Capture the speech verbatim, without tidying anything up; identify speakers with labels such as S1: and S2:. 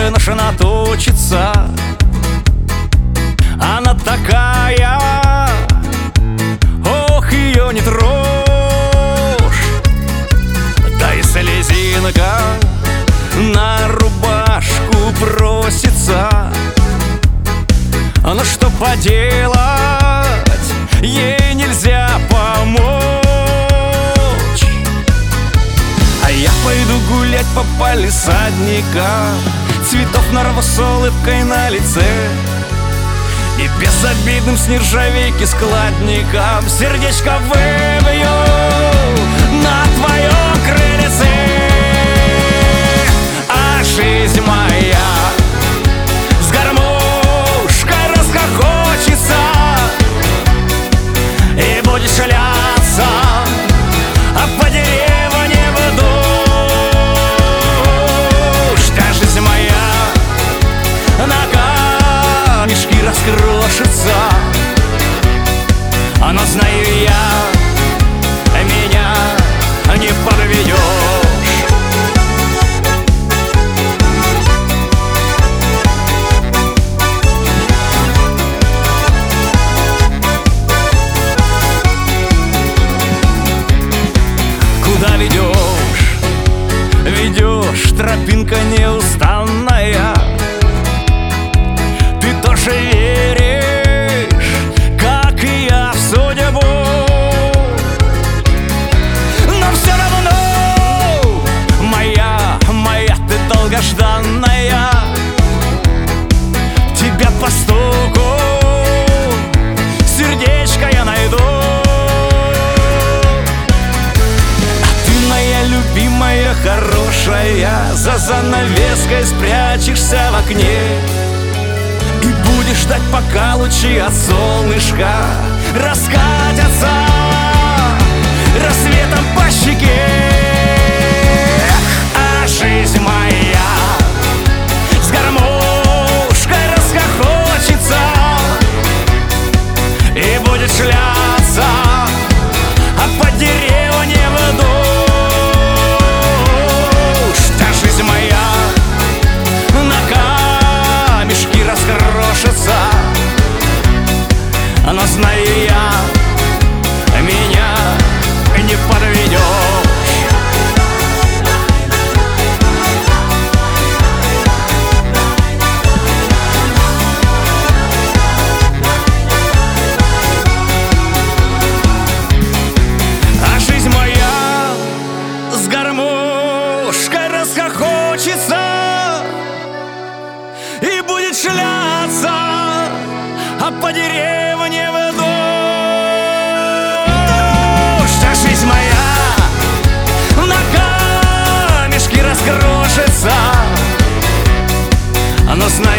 S1: наша наточится. Она такая, ох, ее не трожь. Да и слезинка на рубашку просится. Но что поделать, ей нельзя помочь. А я пойду гулять по палисадникам, цветов нарву с улыбкой на лице и безобидным с нержавейки складником сердечко выбью на твоем крыльце. А жизнь моя с гармошкой расхохочется и будет шляться, а по деревне в дождь. А жизнь моя на камешки раскрошится, но знаю я, меня не подведешь. Куда ведешь, ведешь, тропинка неустанная. Ты тоже веришь, как и я, в судьбу. Но все равно, моя, моя ты долгожданная, тебя по стуку сердечко я найду. Любимая, хорошая, за занавеской спрячешься в окне и будешь ждать, пока лучи от солнышка раскатятся рассветом по щеке. А жизнь моя с гармошкой расхохочется и будет шляться, а по деревне в дождь. Но знаю я, меня не подведешь. А жизнь моя с гармошкой расхохочется и будет шляться, а по деревне в дождь. А жизнь моя на камешки раскрошится, но знаю